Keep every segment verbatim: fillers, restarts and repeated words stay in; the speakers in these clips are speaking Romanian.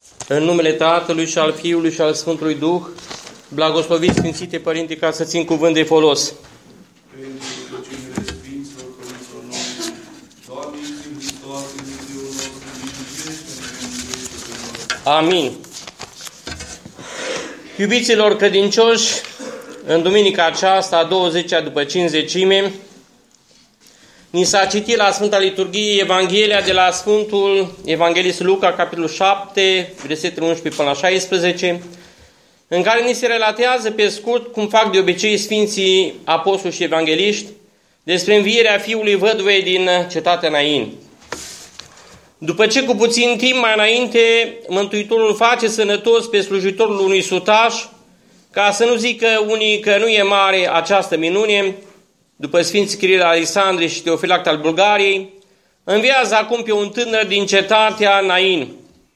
În numele Tatălui și al Fiului și al Sfântului Duh, blagosloviți Sfințite Părinte, ca să țin cuvânt de folos. Amin. Iubiților credincioși, în duminica aceasta, a douăzecea după Cincizecime, ni s-a citit la Sfânta Liturghie Evanghelia de la Sfântul Evanghelist Luca, capitolul șapte, versetul unsprezece până la șaisprezece, în care ni se relatează pe scurt, cum fac de obicei Sfinții Apostoli și Evangeliști, despre învierea fiului văduvei din cetatea Nain. După ce cu puțin timp mai înainte Mântuitorul face sănătos pe slujitorul unui sutaș, ca să nu zică unii că nu e mare această minune, după Sfinții Chiril Alexandri și Teofilact al Bulgariei, înviază acum pe un tânăr din cetatea Nain.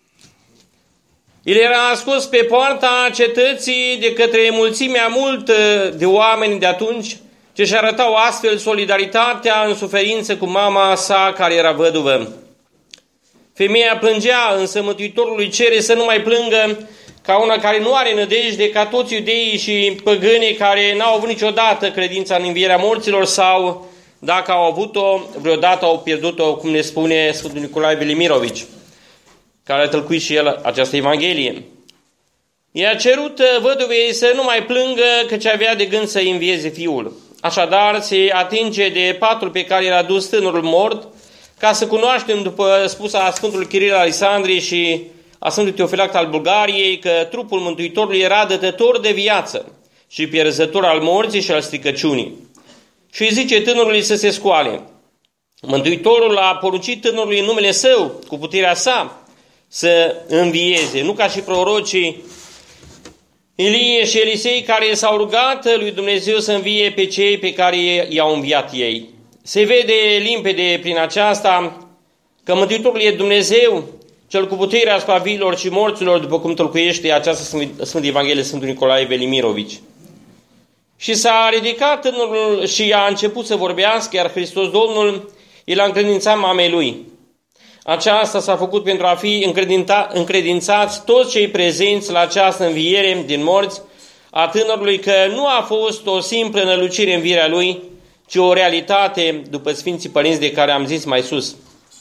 El era scos pe poarta cetății de către mulțimea multă de oameni de atunci, ce își arătau astfel solidaritatea în suferință cu mama sa care era văduvă. Femeia plângea, însă Mântuitorul îi cere să nu mai plângă, ca una care nu are nădejde, ca toți iudeii și păgânii care n-au avut niciodată credința în învierea morților sau, dacă au avut-o, vreodată au pierdut-o, cum ne spune Sfântul Nicolae Velimirovici, care a tălcuit și el această Evanghelie. I-a cerut văduvei să nu mai plângă, căci avea de gând să învieze fiul. Așadar, se atinge de patul pe care l-a dus tânărul mort, ca să cunoaștem, după spusa Sfântului Chiril Alexandri și a Sfântului Teofilact al Bulgariei, că trupul Mântuitorului era dătător de viață și pierzător al morții și al stricăciunii. Și îi zice tânărului să se scoale. Mântuitorul a poruncit tânărului în numele său, cu puterea sa, să învieze, nu ca și prorocii Ilie și Elisei, care s-au rugat lui Dumnezeu să învie pe cei pe care i-au înviat ei. Se vede limpede prin aceasta că Mântuitorul e Dumnezeu, cel cu puterea asupra viilor și morților, după cum tălcuiește această Sfântă Evanghelie Sfântul Nicolae Velimirovici. Și s-a ridicat tânărul și a început să vorbească, iar Hristos Domnul el a încredințat mamei lui. Aceasta s-a făcut pentru a fi încredințați toți cei prezenți la această înviere din morți a tânărului, că nu a fost o simplă nălucire învierea lui, ci o realitate după Sfinții Părinți de care am zis mai sus.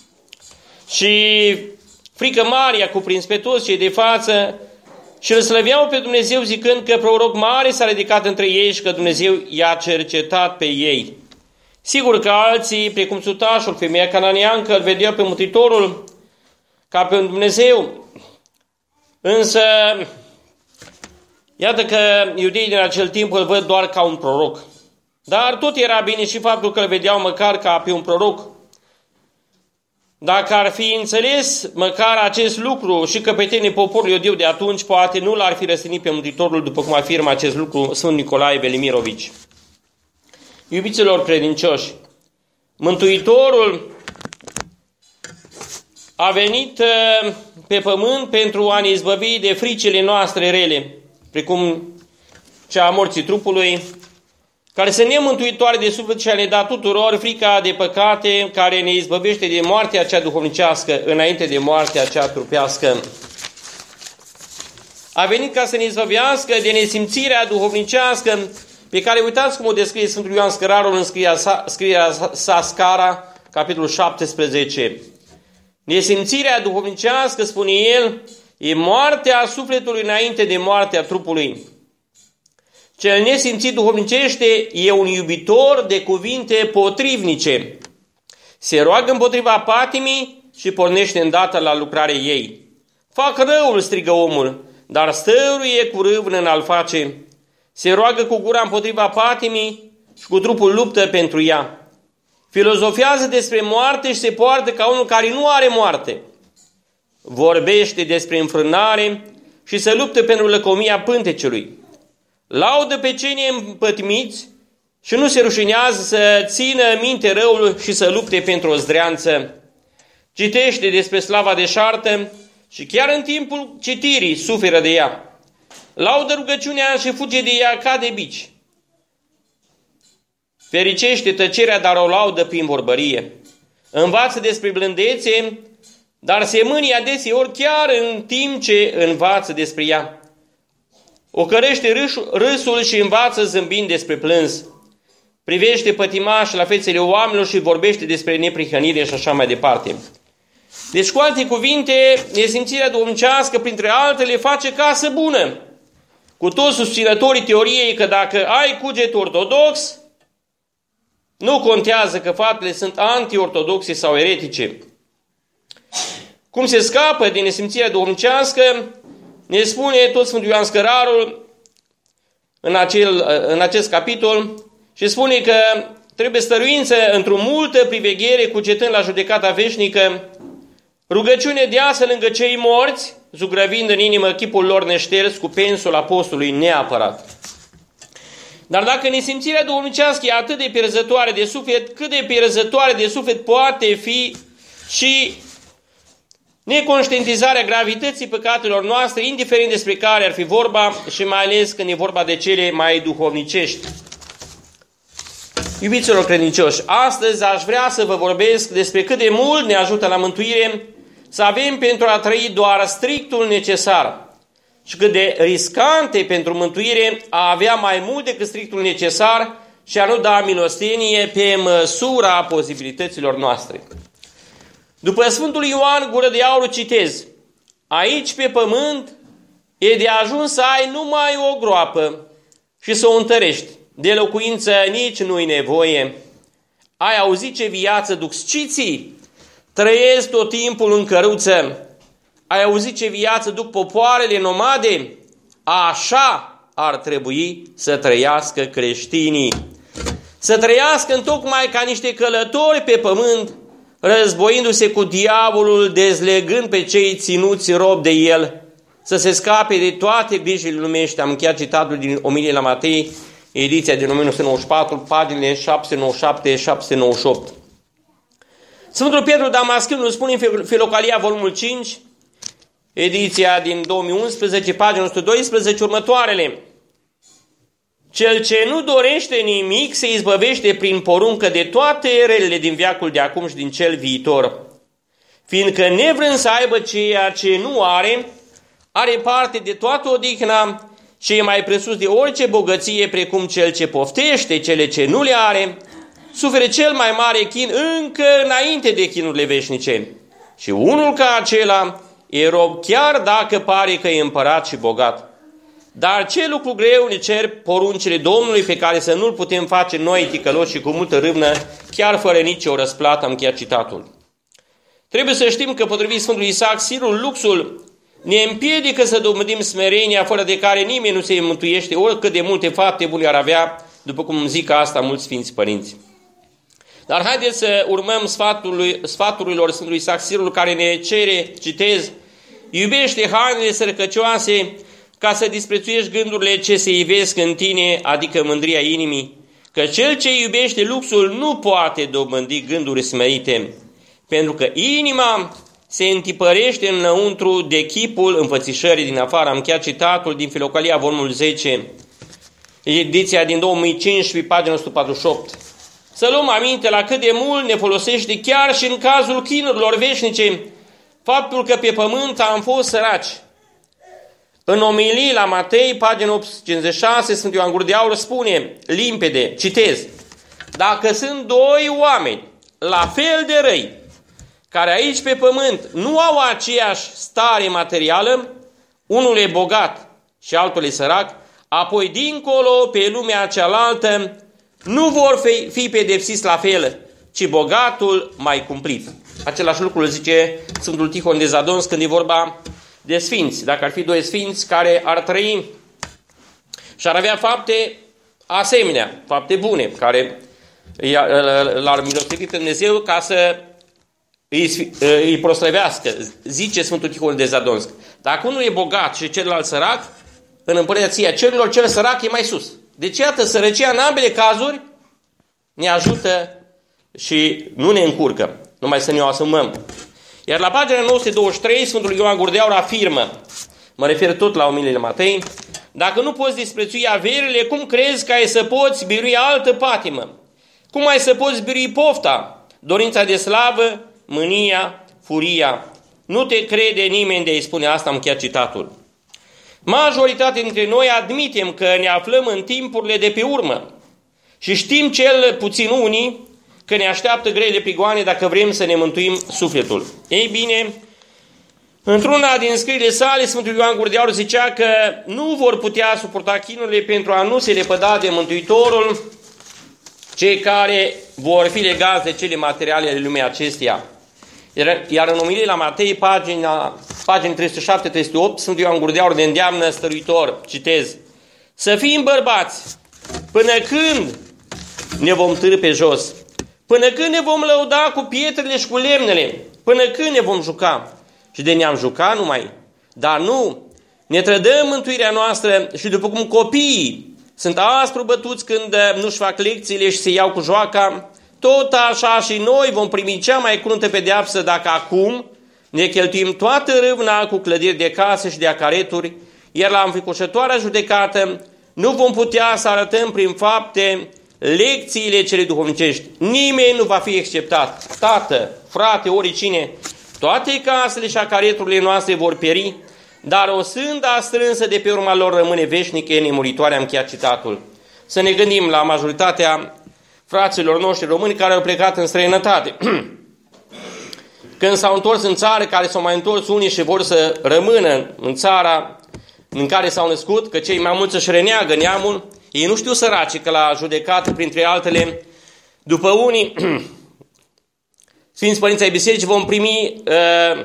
Și frică mare a cuprins pe toți cei de față și îl slăveau pe Dumnezeu zicând că proroc mare s-a ridicat între ei și că Dumnezeu i-a cercetat pe ei. Sigur că alții, precum sutașul, femeia cananeancă, îl vedeau pe Mântuitorul ca pe un Dumnezeu. Însă, iată că iudeii din acel timp îl văd doar ca un proroc. Dar tot era bine și faptul că îl vedeau măcar ca pe un proroc. Dacă ar fi înțeles măcar acest lucru și căpetenii poporului iudeu de atunci, poate nu l-ar fi răstignit pe Mântuitorul, după cum afirmă acest lucru Sfânt Nicolae Velimirovici. Iubiților credincioși, Mântuitorul a venit pe pământ pentru a ne izbăvi de fricile noastre rele, precum cea a morții trupului, care să ne mântuitoare de suflet și a ne da tuturor frica de păcate, care ne izbăvește de moartea cea duhovnicească înainte de moartea cea trupească. A venit ca să ne izbăvească de nesimțirea duhovnicească, pe care uitați cum o descrie Sfântul Ioan Scărarul în scrierea sa, scrierea sa Scara, capitolul șaptesprezece. Nesimțirea duhovnicească, spune el, e moartea sufletului înainte de moartea trupului. Cel nesimțit duhovnicește e un iubitor de cuvinte potrivnice. Se roagă împotriva patimii și pornește îndată la lucrarea ei. Fac răul, strigă omul, dar stăruie cu râvnă în a-l face. Se roagă cu gura împotriva patimii și cu trupul luptă pentru ea. Filozofează despre moarte și se poartă ca unul care nu are moarte. Vorbește despre înfrânare și se luptă pentru lăcomia pântecelui. Laudă pe cei neîmpătimiți și nu se rușinează să țină minte răul și să lupte pentru o zdreanță. Citește despre slava deșartă și chiar în timpul citirii suferă de ea. Laudă rugăciunea și fuge de ea ca de bici. Fericește tăcerea, dar o laudă prin vorbărie. Învață despre blândețe dar se mânie adeseori chiar în timp ce învață despre ea. O cărește râsul și învață zâmbind despre plâns. Privește pătimaș la fețele oamenilor și vorbește despre neprihănire și așa mai departe. Deci, cu alte cuvinte, nesimțirea duhovnicească, printre altele, face casă bună. Cu toți susținătorii teoriei că dacă ai cuget ortodox, nu contează că faptele sunt anti-ortodoxe sau eretice. Cum se scapă din nesimțirea duhovnicească, ne spune tot Sfântul Ioan Scărarul în, acel, în acest capitol și spune că trebuie stăruință într-o multă priveghere, cugetând la judecata veșnică, rugăciune deasă lângă cei morți, zugrăvind în inimă chipul lor neșters cu pensul apostolului neapărat. Dar dacă nesimțirea duhovnicească e atât de pierzătoare de suflet, cât de pierzătoare de suflet poate fi și neconștientizarea gravității păcatelor noastre, indiferent despre care ar fi vorba și mai ales când e vorba de cele mai duhovnicești. Iubiților credincioși, astăzi aș vrea să vă vorbesc despre cât de mult ne ajută la mântuire să avem pentru a trăi doar strictul necesar și cât de riscante pentru mântuire a avea mai mult decât strictul necesar și a nu da milostenie pe măsura posibilităților noastre. După Sfântul Ioan Gură de Aur citez: aici pe pământ e de ajuns să ai numai o groapă și să o întărești. De locuință nici nu-i nevoie. Ai auzit ce viață duc sciții? Trăiesc tot timpul în căruță. Ai auzit ce viață duc popoarele nomade? Așa ar trebui să trăiască creștinii. Să trăiască întocmai ca niște călători pe pământ, războindu-se cu diavolul, dezlegând pe cei ținuți rob de el, să se scape de toate grijile lumești. Am încheiat citatul din Omilie la Matei, ediția din o mie nouă sute nouăzeci și patru, paginile șapte sute nouăzeci și șapte șapte sute nouăzeci și opt. Sfântul Petru Damascân îl spune în Filocalia, volumul cinci, ediția din două mii unsprezece, pagina o sută doisprezece, următoarele: cel ce nu dorește nimic se izbăvește prin poruncă de toate relele din veacul de acum și din cel viitor, fiindcă nevrând să aibă ceea ce nu are, are parte de toată odihna și e mai presus de orice bogăție, precum cel ce poftește cele ce nu le are, suferă cel mai mare chin încă înainte de chinurile veșnice. Și unul ca acela e rob chiar dacă pare că e împărat și bogat. Dar ce lucru greu ne cer poruncile Domnului, pe care să nu-l putem face noi ticăloși și cu multă râvnă, chiar fără nicio răsplată. Am chiar citatul. Trebuie să știm că, potrivit Sfântului Isaac Sirul, luxul ne împiedică să dobândim smerenia, fără de care nimeni nu se mântuiește, oricât de multe fapte bune ar avea, după cum zic asta mulți Sfinți Părinți. Dar haideți să urmăm sfatului, sfaturilor Sfântului Isaac Sirul, care ne cere, citez: iubește hainele sărăcăcioase ca să disprețuiești gândurile ce se ivesc în tine, adică mândria inimii, că cel ce iubește luxul nu poate dobândi gânduri smerite, pentru că inima se întipărește înăuntru de chipul înfățișării din afară. Am chiar citatul din Filocalia, volumul zece, ediția din două mii cincisprezece, pagina o sută patruzeci și opt. Să luăm aminte la cât de mult ne folosește chiar și în cazul chinurilor veșnice faptul că pe pământ am fost săraci. În Omilii la Matei, pagina opt sute cincizeci și șase, Sfântul Ioan Gură de Aur spune limpede, citez: dacă sunt doi oameni la fel de răi, care aici pe pământ nu au aceeași stare materială, unul e bogat și altul e sărac, apoi dincolo, pe lumea cealaltă, nu vor fi, fi pedepsiți la fel, ci bogatul mai cumplit. Același lucru îl zice Sfântul Tihon de Zadonsk când e vorba de sfinți. Dacă ar fi doi sfinți care ar trăi și ar avea fapte asemenea, fapte bune, care l-ar milostivi pe Dumnezeu ca să îi, îi proslăvească, zice Sfântul Tihon de Zadonsk. Dacă unul e bogat și celălalt sărac, în împărăția cerurilor, cel sărac e mai sus. Deci, iată, sărăcia în ambele cazuri ne ajută și nu ne încurcă, numai să ne o asumăm. Iar la pagina nouă sute douăzeci și trei, Sfântul Ioan Gură de Aur afirmă, mă refer tot la Omiliile Matei: dacă nu poți disprețui averile, cum crezi că ai să poți birui altă patimă? Cum ai să poți birui pofta, dorința de slavă, mânia, furia? Nu te crede nimeni de a-i spune asta, am chiar citatul. Majoritatea dintre noi admitem că ne aflăm în timpurile de pe urmă și știm cel puțin unii că ne așteaptă grele prigoane dacă vrem să ne mântuim sufletul. Ei bine, într-una din scrierile sale, Sfântul Ioan Gură de Aur zicea că nu vor putea suporta chinurile pentru a nu se lepăda de Mântuitorul cei care vor fi legați de cele materiale ale lumii acesteia. Iar în omilie la Matei, pagina, pagina trei sute șapte trei sute opt, Sfântul Ioan Gură de Aur ne îndeamnă stăruitor, citez, să fim bărbați până când ne vom târî pe jos, până când ne vom lăuda cu pietrele și cu lemnele, până când ne vom juca. Și de ne-am jucat numai. Dar nu, ne trădăm mântuirea noastră și după cum copiii sunt aspru bătuți când nu-și fac lecțiile și se iau cu joaca, tot așa și noi vom primi cea mai cruntă pedeapsă dacă acum ne cheltuim toată râvna cu clădiri de case și de acareturi, iar la înfricoșătoarea judecată nu vom putea să arătăm prin fapte lecțiile cele duhovnicești. Nimeni nu va fi exceptat. Tată, frate, oricine, toate casele și acareturile noastre vor pieri, dar o sânda strânsă de pe urma lor rămâne veșnică, nemuritoare, am chiar citatul. Să ne gândim la majoritatea fraților noștri români care au plecat în străinătate. Când s-au întors în țară, care s-au mai întors unii și vor să rămână în țara în care s-au născut, că cei mai mulți își reneagă neamul, ei nu știu săraci că la judecată, printre altele, după unii Sfinți Părinți ai Bisericii vom primi uh,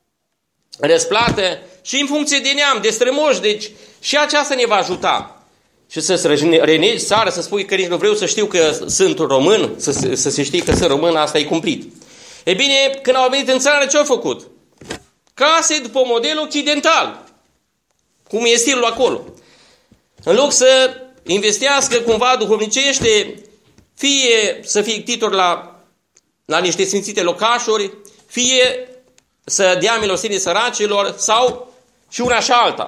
răsplată și în funcție de neam, de strămoși, deci și aceasta ne va ajuta. Și să-ți renegi țară, să spui că nici nu vreau să știu că sunt român, să, să se știe că sunt român, asta e cumplit. E bine, când au venit în țară, ce au făcut? Case după model occidental, cum e stilul acolo. În loc să investească cumva duhovnicește, fie să fie titor la, la niște sfințite locașuri, fie să dea milostenie săracilor, sau și una și alta.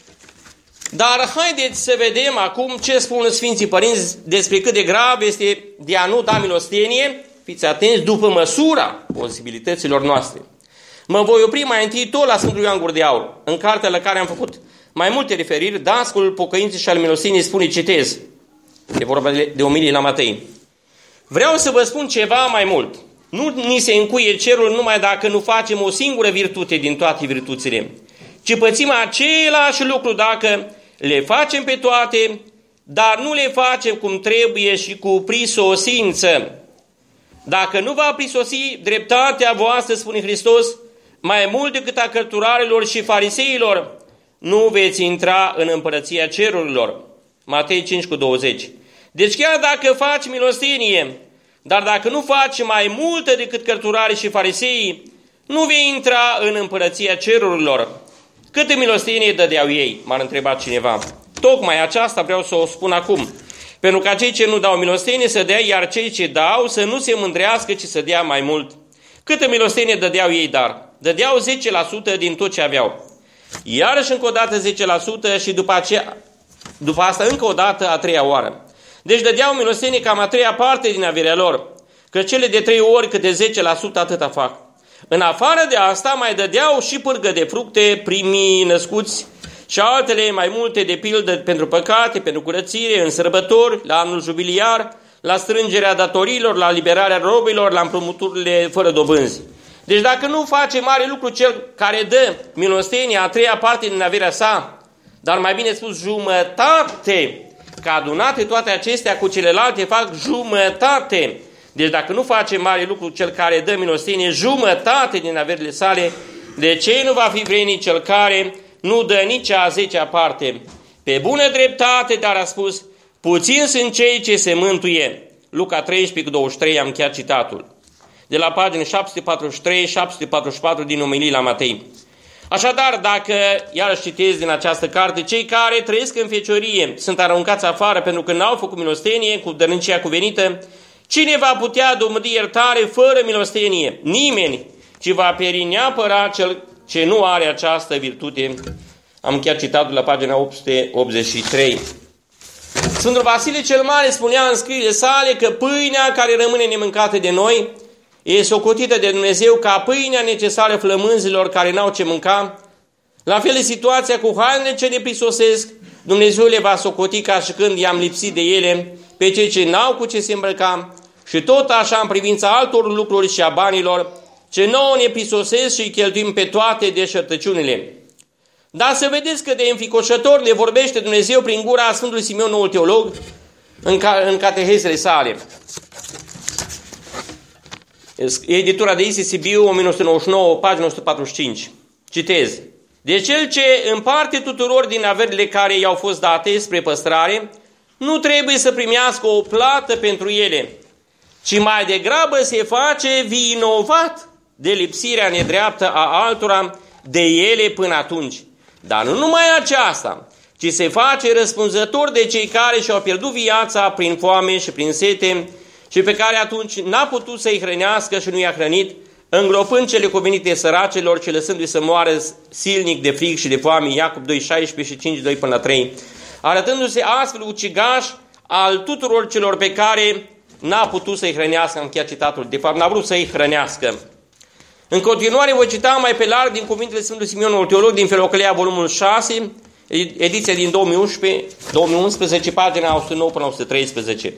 Dar haideți să vedem acum ce spun Sfinții Părinți despre cât de grav este de a nu da milostenie, fiți atenți, după măsura posibilităților noastre. Mă voi opri mai întâi tot la Sfântul Ioan Gură de Aur, în cartea la care am făcut mai multe referiri. Dascălul pocăinței și al milosteniei spune, citez, e vorba de omilie la Matei. Vreau să vă spun ceva mai mult. Nu ni se încuie cerul numai dacă nu facem o singură virtute din toate virtuțile, ci pățim același lucru dacă le facem pe toate, dar nu le facem cum trebuie și cu prisosință. Dacă nu va prisosi dreptatea voastră, spune Hristos, mai mult decât a cărturarilor și fariseilor, nu veți intra în împărăția cerurilor. Matei cinci cu douăzeci. Deci chiar dacă faci milostenie, dar dacă nu faci mai multă decât cărturarii și fariseii, nu vei intra în împărăția cerurilor. Câte milostenie dădeau ei? M-ar întreba cineva. Tocmai aceasta vreau să o spun acum. Pentru ca cei ce nu dau milostenie să dea, iar cei ce dau să nu se mândrească, ci să dea mai mult. Câtă milostenie dădeau ei dar? Dădeau zece la sută din tot ce aveau. Iarăși încă o dată zece la sută și după, aceea, după asta încă o dată a treia oară. Deci dădeau milostenie cam a treia parte din averea lor, că cele de trei ori câte zece la sută atâta fac. În afară de asta mai dădeau și pârgă de fructe, primii născuți și altele mai multe, de pildă pentru păcate, pentru curățire, în sărbători, la anul jubiliar, la strângerea datorilor, la liberarea robilor, la împrumuturile fără dobânzi. Deci dacă nu face mare lucru cel care dă milostenia a treia parte din averea sa, dar mai bine spus jumătate, că adunate toate acestea cu celelalte fac jumătate. Deci dacă nu face mare lucru cel care dă milostenie jumătate din averile sale, de ce nu va fi vrednic cel care nu dă nici a zecea parte? Pe bună dreptate, dar a spus, puțin sunt cei ce se mântuie. Luca treisprezece cu douăzeci și trei, am chiar citatul. De la pagina șapte sute patruzeci și trei șapte sute patruzeci și patru din omilie la Matei. Așadar, dacă, iarăși citesc din această carte, cei care trăiesc în feciorie sunt aruncați afară pentru că n-au făcut milostenie cu dărnicia cuvenită, cine va putea domândi iertare fără milostenie? Nimeni, ci va pieri neapărat cel ce nu are această virtute. Am chiar citatul la pagina opt sute optzeci și trei. Sfântul Vasile cel Mare spunea în scrierile sale că pâinea care rămâne nemâncată de noi e socotită de Dumnezeu ca pâinea necesară flămânzilor care n-au ce mânca, la fel e situația cu hainele ce ne prisosesc, Dumnezeu le va socoti ca și când i-am lipsit de ele pe cei ce n-au cu ce se îmbrăca și tot așa în privința altor lucruri și a banilor, ce nouă ne prisosesc și îi cheltuim pe toate deșertăciunile. Dar să vedeți că de înficoșător le vorbește Dumnezeu prin gura Sfântului Simeon, noul teolog, în, ca, în catehezele sale. Editura de Isis Sibiu, o mie nouă sute nouăzeci și nouă, pagina o sută patruzeci și cinci. Citez. De cel ce împarte tuturor din averile care i-au fost date spre păstrare, nu trebuie să primească o plată pentru ele, ci mai degrabă se face vinovat de lipsirea nedreaptă a altora de ele până atunci. Dar nu numai aceasta, ci se face răspunzător de cei care și-au pierdut viața prin foame și prin sete și pe care atunci n-a putut să-i hrănească și nu i-a hrănit, îngropând cele cuvenite săracelor și lăsându-i să moară silnic de frig și de foame, Iacob doi șaisprezece și cinci doi până la trei, arătându-se astfel ucigaș al tuturor celor pe care n-a putut să-i hrănească, am încheiat citatul, de fapt n-a vrut să-i hrănească. În continuare voi cita mai pe larg din cuvintele Sfântului Simeon, noul teolog, din Filocălea, volumul șase, ediția din două mii unsprezece, pagina o sută nouă până la o sută treisprezece.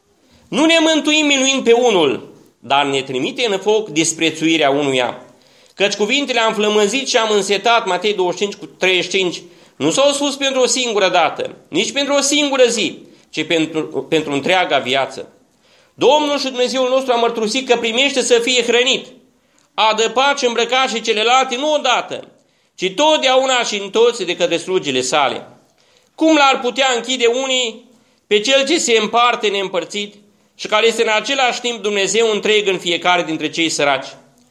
Nu ne mântuim minuind pe unul, dar ne trimite în foc disprețuirea unuia. Căci cuvintele am flămânzit și am însetat, Matei douăzeci și cinci cu treizeci și cinci, nu s-au spus pentru o singură dată, nici pentru o singură zi, ci pentru, pentru întreaga viață. Domnul și Dumnezeul nostru a mărturisit că primește să fie hrănit, adăpat și îmbrăcat și celelalte nu odată, ci totdeauna și în toți de către slugile sale. Cum l-ar putea închide unii pe cel ce se împarte neîmpărțit și care este în același timp Dumnezeu întreg în fiecare dintre cei săraci?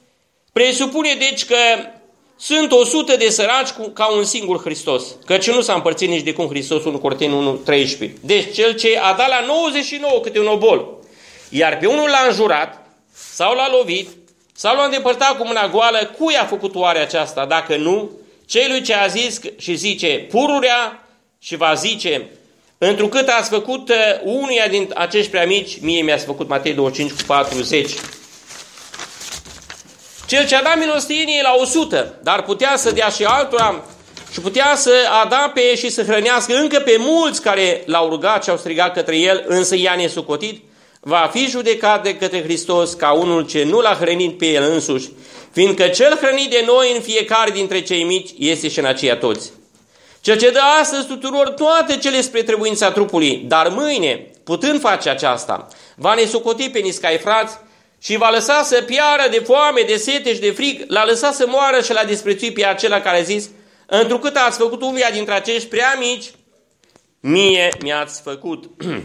Presupune deci că sunt o sută de săraci ca un singur Hristos, căci nu s-a împărțit nici de cum Hristos, unu Corinteni unu treisprezece. Deci cel ce a dat la nouăzeci și nouă câte un obol, iar pe unul l-a înjurat sau l-a lovit sau l-a îndepărtat cu mâna goală, cui a făcut oare aceasta? Dacă nu, celui ce a zis și zice pururea și va zice, întrucât ați făcut unuia din acești prea mici, mie mi-ați făcut, Matei douăzeci și cinci cu patruzeci. Cel ce a dat milostenie la o sută, dar putea să dea și altora și putea să adape și să hrănească încă pe mulți care l-au rugat și au strigat către el, însă i-a nesucotit, va fi judecat de către Hristos ca unul ce nu l-a hrănit pe el însuși, fiindcă cel hrănit de noi în fiecare dintre cei mici este și în aceia toți. Cel ce dă astăzi tuturor toate cele spre trebuința trupului, dar mâine, putând face aceasta, va nesocoti pe niscai frați și va lăsa să piară de foame, de sete și de frig, l-a lăsat să moară și l-a disprețuit pe acela care a zis, întrucât ați făcut unuia dintre acești prea mici, mie mi-ați făcut.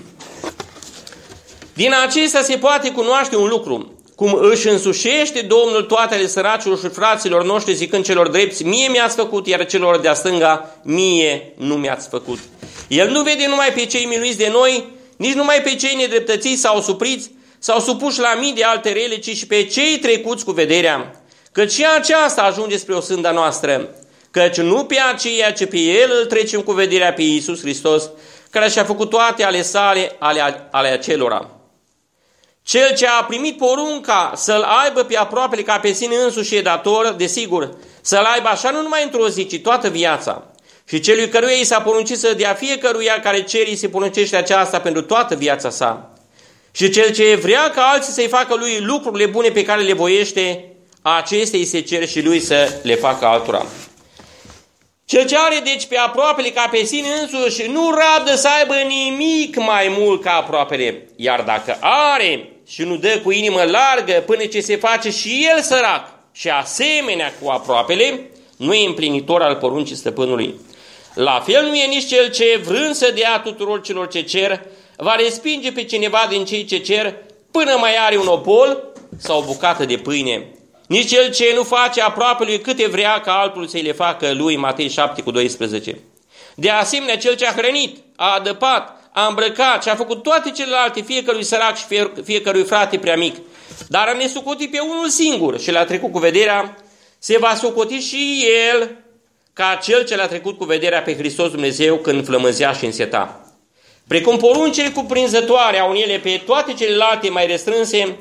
Din acesta se poate cunoaște un lucru, cum își însușește Domnul toate ale săracilor și fraților noștri, zicând celor drepți, mie mi-ați făcut, iar celor de-a stânga, mie nu mi-ați făcut. El nu vede numai pe cei miluiți de noi, nici numai pe cei nedreptățiți sau supriți, sau supuși la mii de alte rele, ci și pe cei trecuți cu vederea. Căci și aceasta ajunge spre o sânda noastră, căci nu pe aceea, ci pe El îl trecem cu vederea pe Iisus Hristos, care și-a făcut toate ale sale, ale, ale acelora. Cel ce a primit porunca să-l aibă pe aproapele ca pe sine însuși e dator, desigur, să-l aibă așa nu numai într-o zi, ci toată viața. Și celui căruia i s-a poruncit să dea fiecăruia care cere, îi se poruncește aceasta pentru toată viața sa. Și cel ce vrea ca alții să-i facă lui lucrurile bune pe care le voiește, acestea îi se cer și lui să le facă altora. Cel ce are deci pe aproapele ca pe sine însuși nu rabdă să aibă nimic mai mult ca aproapele, iar dacă are și nu dă cu inimă largă până ce se face și el sărac și asemenea cu aproapele, nu e împlinitor al poruncii stăpânului. La fel nu e nici cel ce, vrând să dea tuturor celor ce cer, va respinge pe cineva din cei ce cer până mai are un obol sau o bucată de pâine. Nici cel ce nu face aproapelui câte vrea ca altul să-i le facă lui, Matei șapte cu doisprezece. De asemenea, cel ce a hrănit, a adăpat, a îmbrăcat și a făcut toate celelalte fiecărui sărac și fiecărui frate prea mic, dar a nesucotit pe unul singur și l-a trecut cu vederea, se va socoti și el ca cel ce l-a trecut cu vederea pe Hristos Dumnezeu când flămânzea și înseta. Precum poruncile cuprinzătoare au în ele pe toate celelalte mai restrânse,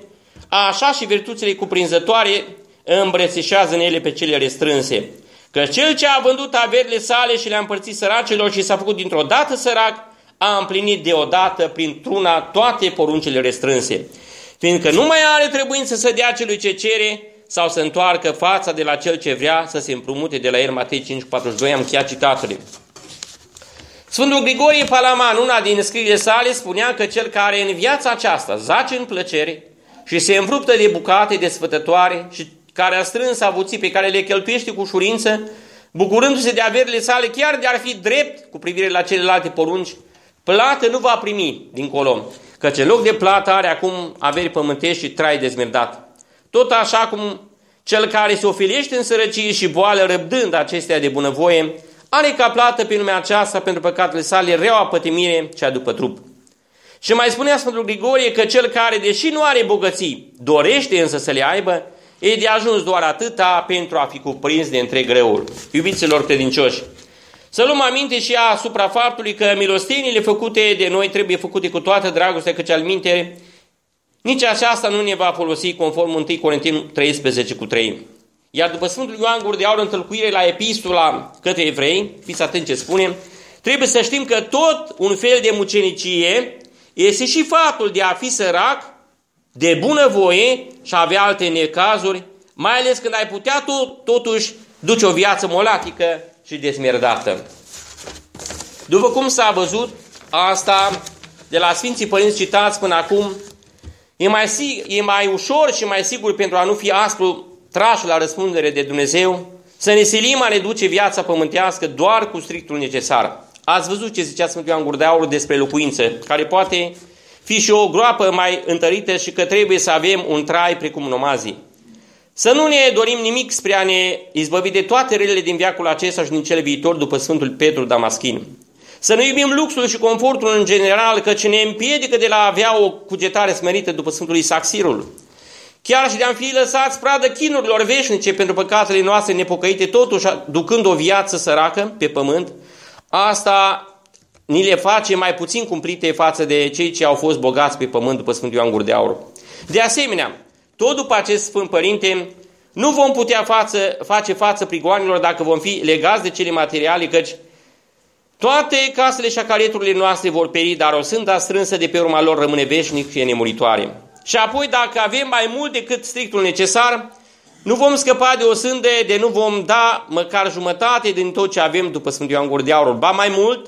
așa și virtuțile cuprinzătoare îmbrățișează în ele pe cele restrânse. Că cel ce a vândut averile sale și le-a împărțit săracilor și s-a făcut dintr-o dată sărac, a împlinit deodată printr-una toate poruncile restrânse, fiindcă nu mai are trebuință să dea celui ce cere sau să întoarcă fața de la cel ce vrea să se împrumute de la el. Matei cinci patruzeci și doi, am încheiat citatele. Sfântul Grigorie Palaman, una din scrierile sale, spunea că cel care în viața aceasta zace în plăcere și se înfruptă de bucate desfătătoare și care a strâns avuții pe care le cheltuiește cu ușurință, bucurându-se de averile sale, chiar de ar fi drept cu privire la celelalte porunci, plată nu va primi dincolo, căci în loc de plată are acum averi pământești și trai dezmerdat. Tot așa cum cel care se ofilește în sărăcie și boală, răbdând acestea de bunăvoie, are ca plată pe lumea aceasta pentru păcatele sale reaua pătimire cea după trup. Și mai spunea Sfântul Grigorie că cel care, deși nu are bogății, dorește însă să le aibă, e de ajuns doar atâta pentru a fi cuprins de întreg răul. Iubiților credincioși, să luăm aminte și asupra faptului că milostenile făcute de noi trebuie făcute cu toată dragostea, căci alminte, nici aceasta nu ne va folosi conform întâi Corinteni treisprezece cu trei. Iar după Sfântul Ioan Gură de Aur, în tălcuire la epistola către evrei, fiți atenți ce spune, trebuie să știm că tot un fel de mucenicie este și faptul de a fi sărac, de bunăvoie și a avea alte necazuri, mai ales când ai putea tot, totuși duce o viață molatică și desmerdată. După cum s-a văzut, asta de la Sfinții Părinți citați până acum, e mai, e mai ușor și mai sigur pentru a nu fi aspru trași la răspundere de Dumnezeu, să ne silim a ne duce viața pământească doar cu strictul necesar. Ați văzut ce zicea Sfântul Ioan Gură de Aur despre locuință, care poate fi și o groapă mai întărită și că trebuie să avem un trai precum nomazii. Să nu ne dorim nimic spre a ne izbăvi de toate relele din veacul acesta și din cel viitor, după Sfântul Petru Damaschin. Să nu iubim luxul și confortul în general, căci ne împiedică de la a avea o cugetare smerită, după Sfântul Isaac Sirul. Chiar și de a fi lăsați pradă chinurilor veșnice pentru păcatele noastre nepocăite, totuși ducând o viață săracă pe pământ, asta ni le face mai puțin cumplite față de cei ce au fost bogați pe pământ, după Sfântul Ioan Gură de Aur. De asemenea, tot după acest Sfânt Părinte, nu vom putea față, face față prigoanelor dacă vom fi legați de cele materiale, căci toate casele și acareturile noastre vor peri, dar o sânda strânsă de pe urma lor rămâne veșnic și nemuritoare. Și apoi, dacă avem mai mult decât strictul necesar, nu vom scăpa de o sândă, de nu vom da măcar jumătate din tot ce avem, după Sfântul Ioan Gură de Aur. Ba mai mult,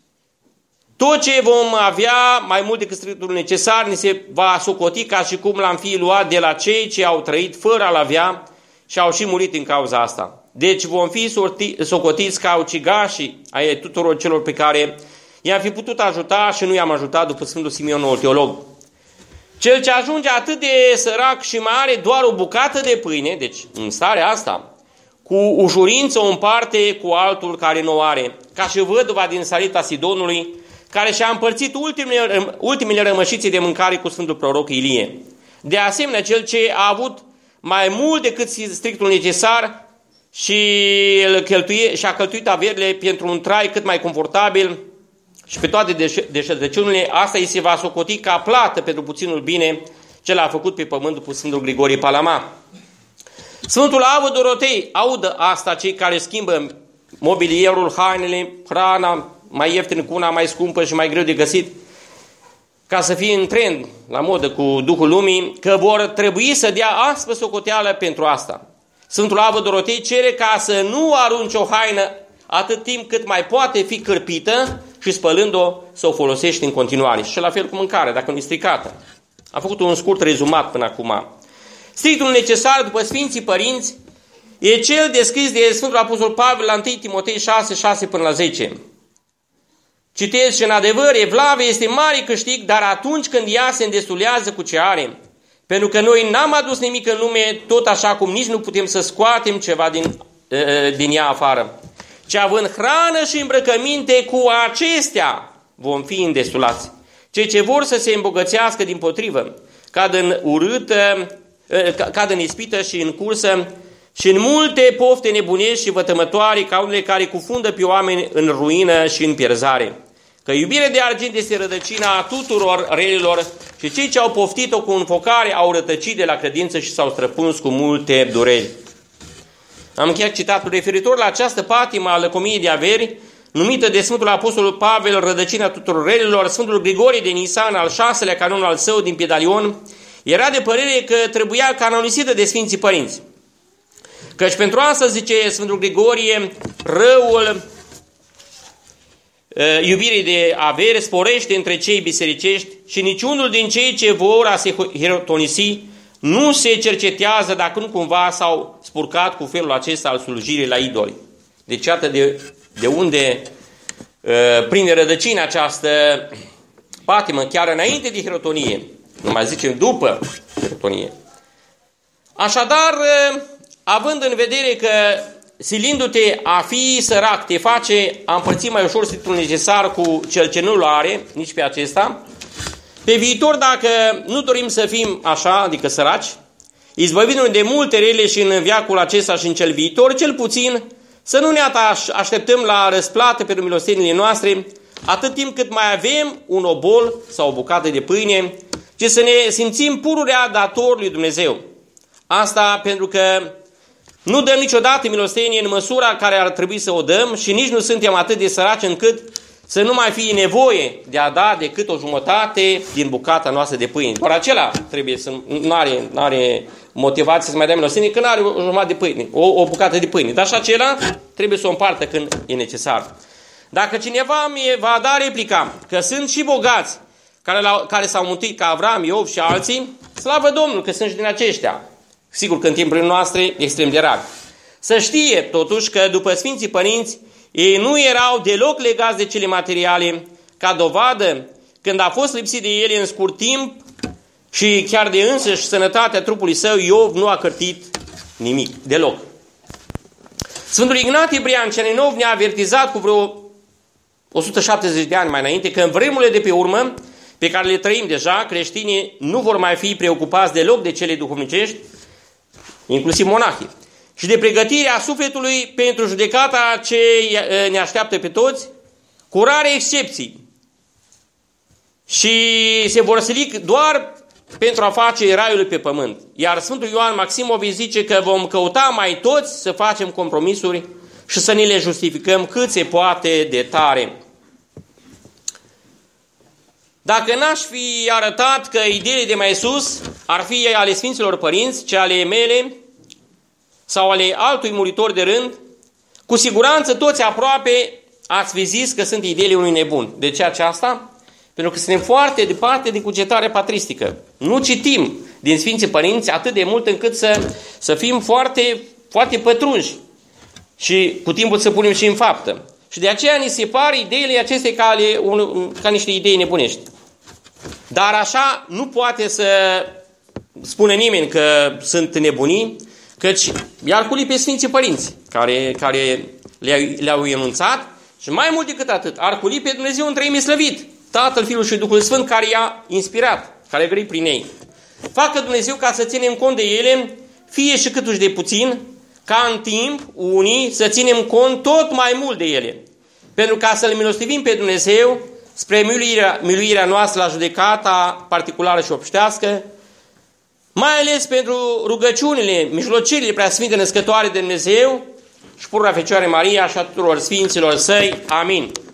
tot ce vom avea mai mult decât strictul necesar ni se va socoti ca și cum l-am fi luat de la cei ce au trăit fără a-l avea și au și murit în cauza asta. Deci vom fi sorti, socotiți ca ucigașii ai tuturor celor pe care i-am fi putut ajuta și nu i-am ajutat, după Sfântul Simeon, noul teolog. Cel ce ajunge atât de sărac și mai are doar o bucată de pâine, deci în starea asta, cu ușurință o împarte cu altul care nu o are, ca și văduva din Sarita Sidonului, care și-a împărțit ultimele, ultimele rămășițe de mâncare cu Sfântul Proroc Ilie. De asemenea, cel ce a avut mai mult decât strictul necesar și cheltuie, și-a cheltuit averile pentru un trai cât mai confortabil și pe toate deșertăciunile, asta îi se va socoti ca plată pentru puținul bine ce l-a făcut pe pământ după Sfântul Grigorie Palama. Sfântul Avă Dorotei, audă asta cei care schimbă mobilierul, hainele, hrana, mai ieftin cu una mai scumpă și mai greu de găsit, ca să fie în trend, la modă cu Duhul Lumii, că vor trebui să dea aspă socoteală pentru asta. Sfântul Avă Dorotei cere ca să nu arunci o haină atât timp cât mai poate fi cârpită și spălând-o să o folosești în continuare. Și la fel cu mâncare, dacă nu e stricată. Am făcut un scurt rezumat până acum. Strictul necesar, după Sfinții Părinți, e cel descris de Sfântul Apostol Pavel la întâi Timotei șase, șase până la zece. Citez: și în adevăr, evlavia este mare câștig, dar atunci când ea se îndestulează cu ce are. Pentru că noi n-am adus nimic în lume, tot așa cum nici nu putem să scoatem ceva din, din ea afară. Ci având hrană și îmbrăcăminte, cu acestea vom fi îndestulați. Cei ce vor să se îmbogățească dimpotrivă, cad în urâtă, cad în ispită și în cursă și în multe pofte nebunești și vătămătoare, ca unele care cufundă pe oameni în ruină și în pierzare. că iubirea de argint este rădăcina tuturor relilor și cei ce au poftit-o cu înfocare au rătăcit de la credință și s-au străpuns cu multe dureri. Am încheiat citatul referitor la această patimă a lăcomiei de averi, numită de Sfântul Apostol Pavel rădăcina tuturor relilor. Sfântul Grigorie de Nisan, al șaselea canon al său din Piedalion, era de părere că trebuia canonisită de Sfinții Părinți. Căci pentru asta, zice Sfântul Grigorie, răul uh, iubirii de avere sporește între cei bisericești și niciunul din cei ce vor a se hirotonisi nu se cercetează dacă nu cumva s-au spurcat cu felul acesta al slujirii la idoli. Deci iată de, de unde uh, prinde rădăcina această patimă, chiar înainte de hirotonie, nu mai zicem după hirotonie. Așadar, uh, având în vedere că silindu-te a fi sărac te face a împărți mai ușor sfârșitul necesar cu cel ce nu-l are, nici pe acesta, pe viitor, dacă nu dorim să fim așa, adică săraci, izbăvindu-ne de multe rele și în veacul acesta și în cel viitor, cel puțin să nu ne așteptăm la răsplată pentru milostenile noastre, atât timp cât mai avem un obol sau o bucată de pâine, ci să ne simțim pururea dator lui Dumnezeu. Asta pentru că nu dăm niciodată milostenie în măsura care ar trebui să o dăm și nici nu suntem atât de săraci încât să nu mai fie nevoie de a da decât o jumătate din bucata noastră de pâine. Doar acela trebuie să nu are, are motivație să mai dea milostenie, că nu are o jumătate de pâine, o, o bucată de pâine. Dar și acela trebuie să o împartă când e necesar. Dacă cineva mi va da replica că sunt și bogați care, care s-au mântuit ca Avram, Iov și alții, slavă Domnului că sunt și din aceștia. Sigur că în timpurile noastre extrem de rar. Să știe totuși că după Sfinții Părinți ei nu erau deloc legați de cele materiale, ca dovadă când a fost lipsit de ele în scurt timp și chiar de însăși sănătatea trupului său, Iov nu a cărtit nimic, deloc. Sfântul Ignatie Brian cel Nou ne-a avertizat cu vreo o sută șaptezeci de ani mai înainte că în vremurile de pe urmă, pe care le trăim deja, creștinii nu vor mai fi preocupați deloc de cele duhovnicești, inclusiv monahii, și de pregătirea sufletului pentru judecata ce ne așteaptă pe toți, cu rare excepții. Și se vor sili doar pentru a face raiul pe pământ. Iar Sfântul Ioan Maximov zice că vom căuta mai toți să facem compromisuri și să ne le justificăm cât se poate de tare. Dacă n-aș fi arătat că ideile de mai sus ar fi ale Sfinților Părinți, ce ale mele sau ale altui muritor de rând, cu siguranță toți aproape ați fi zis că sunt ideile unui nebun. De ce aceasta? Pentru că suntem foarte departe de cugetare patristică. Nu citim din Sfinții Părinți atât de mult încât să, să fim foarte, foarte pătrunși și cu timpul să punem și în faptă. Și de aceea ni se par ideile acestea ca, ale, un, ca niște idei nebunești. Dar așa nu poate să spune nimeni că sunt nebunii, căci i-ar culi pe Sfinții Părinți, care, care le-au, le-au enunțat și mai mult decât atât, ar culi pe Dumnezeu în treime slăvit, Tatăl, Fiul și Duhul Sfânt, care i-a inspirat, care a venit prin ei. Facă Dumnezeu ca să ținem cont de ele, fie și câtuși de puțin, ca în timp unii să ținem cont tot mai mult de ele, pentru ca să-L milostivim pe Dumnezeu spre miluirea, miluirea noastră la judecata particulară și obștească, mai ales pentru rugăciunile, mijlocirile preasfinte născătoare de Dumnezeu și pururea Fecioare Maria și a tuturor Sfinților Săi. Amin.